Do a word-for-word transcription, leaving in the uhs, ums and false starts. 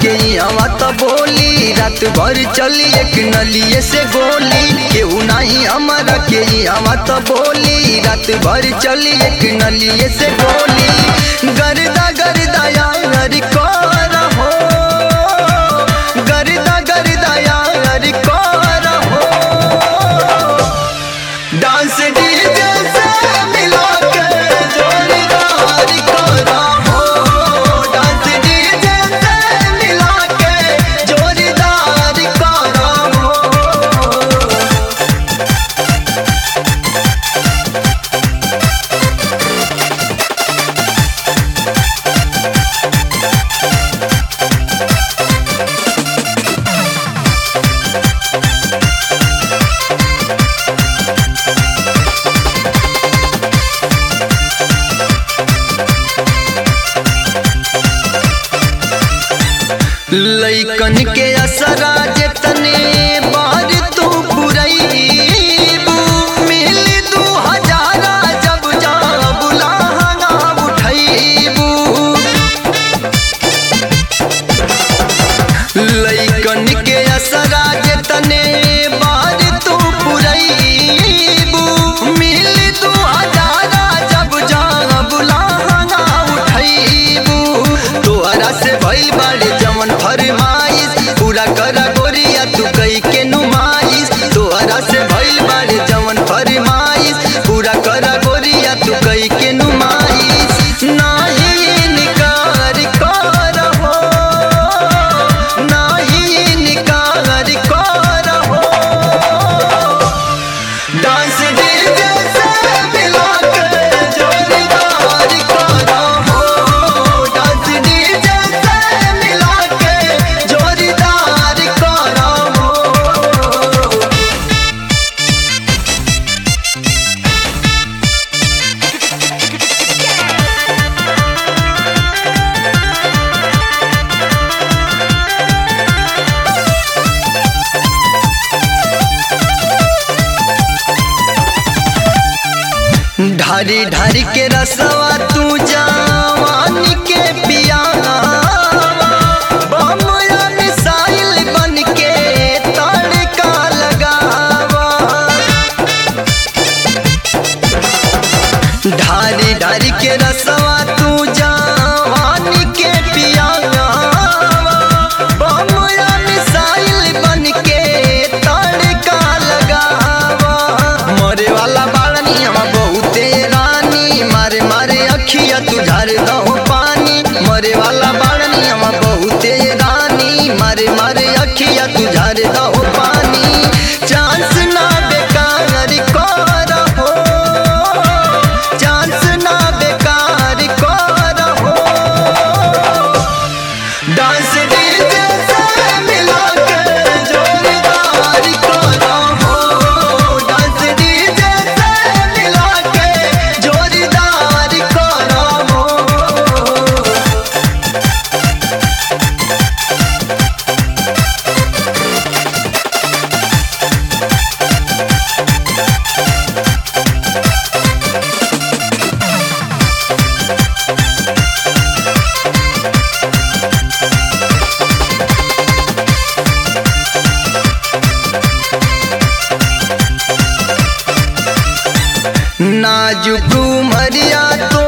के हवा तो बोली रात भर चली एक नलिए से गोली केहू नहीं हमारा के हवा तो बोली रात भर चली एक नलिए से गोली गर्दा गर्दा यार कर हो गर्दा गर्दा यार कर हो डांस डीजे से मिला के जोरदार कर हो डांस डीजे से मिला के जोरदार कर हो। लइकन के असरा जतने बार तू पुरैबू मिल दू हजारा जब जा बुलाना उठैबू लइकन के असरा जतने बार तू पुरैबू मिल दू हजारा जब जा बुलाना उठैबू तोहरा से भइल बाड़े जवन फरमाइश पूरा कर गोरिया तू कई के नुमाइश तोहरा से भइल बाड़े जवन फरमाइश पूरा कर गोरिया तू कई के नुमाइश नाही इनकार कर हो नाही इनकार कर हो डांस डीजे से मिला के जोरदार कर हो डांस डीजे से मिला के जोरदार कर हो। ढारी ढारी के रसवा तू जवानी के पियावा बमया मिसाइल बन के तड़का लगावा ढारी ढारी के रसवा तू जवानी के पियावा बमया मिसाइल बन के तड़का लगावा मरे वाला बाड़नी हम बहुते रानी मारे मारे अखिया तू झार दहो पानी मरे वाला बाड़नी हम बहुते रानी मारे मारे अखिया तू झार दहो पानी चांस ना बेकार कर हो चांस ना बेकार कर हो डांस डीजे से मिला के जोरदार कर हो डांस डीजे से मिला के जोरदार कर हो। नाजुक उमरिया तो